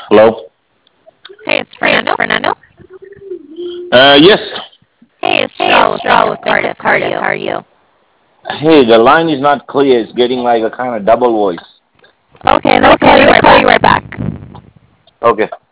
Hello? Hey, it's Fernando. Yes. Hey, it's Joelle with Makeup Cardiff. How are you? Hey, the line is not clear. It's getting like a kind of double voice. Okay, let me call you right back. Okay.